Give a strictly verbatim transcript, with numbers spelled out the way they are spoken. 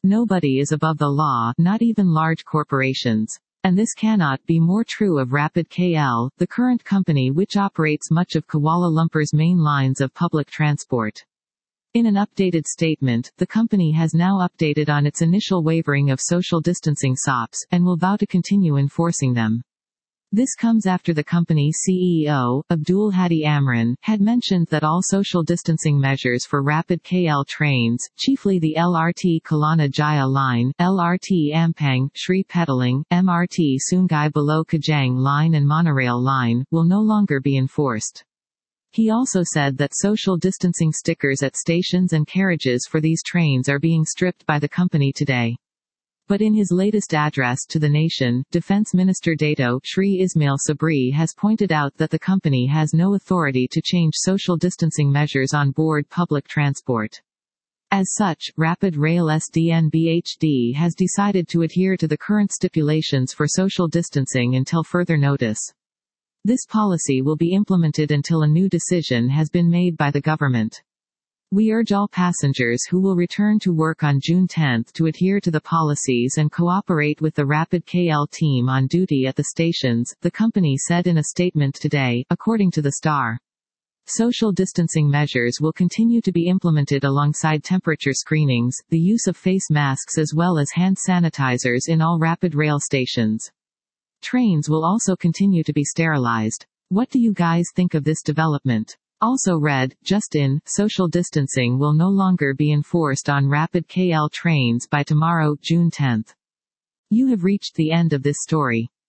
Nobody is above the law, not even large corporations. And this cannot be more true of Rapid K L, the current company which operates much of Kuala Lumpur's main lines of public transport. In an updated statement, the company has now updated on its initial wavering of social distancing S O Ps, and will vow to continue enforcing them. This comes after the company's C E O, Abdul Hadi Amran, had mentioned that all social distancing measures for Rapid K L trains, chiefly the L R T Kelana Jaya line, L R T Ampang, Sri Petaling, M R T Sungai Below Kajang line and monorail line, will no longer be enforced. He also said that social distancing stickers at stations and carriages for these trains are being stripped by the company today. But in his latest address to the nation, Defence Minister Dato Shri Ismail Sabri has pointed out that the company has no authority to change social distancing measures on board public transport. As such, Rapid Rail S D N B H D has decided to adhere to the current stipulations for social distancing until further notice. This policy will be implemented until a new decision has been made by the government. We urge all passengers who will return to work on June tenth to adhere to the policies and cooperate with the Rapid K L team on duty at the stations, the company said in a statement today, according to the Star. Social distancing measures will continue to be implemented alongside temperature screenings, the use of face masks as well as hand sanitizers in all Rapid Rail stations. Trains will also continue to be sterilized. What do you guys think of this development? Also read, just in, social distancing will no longer be enforced on Rapid K L trains by tomorrow, June tenth. You have reached the end of this story.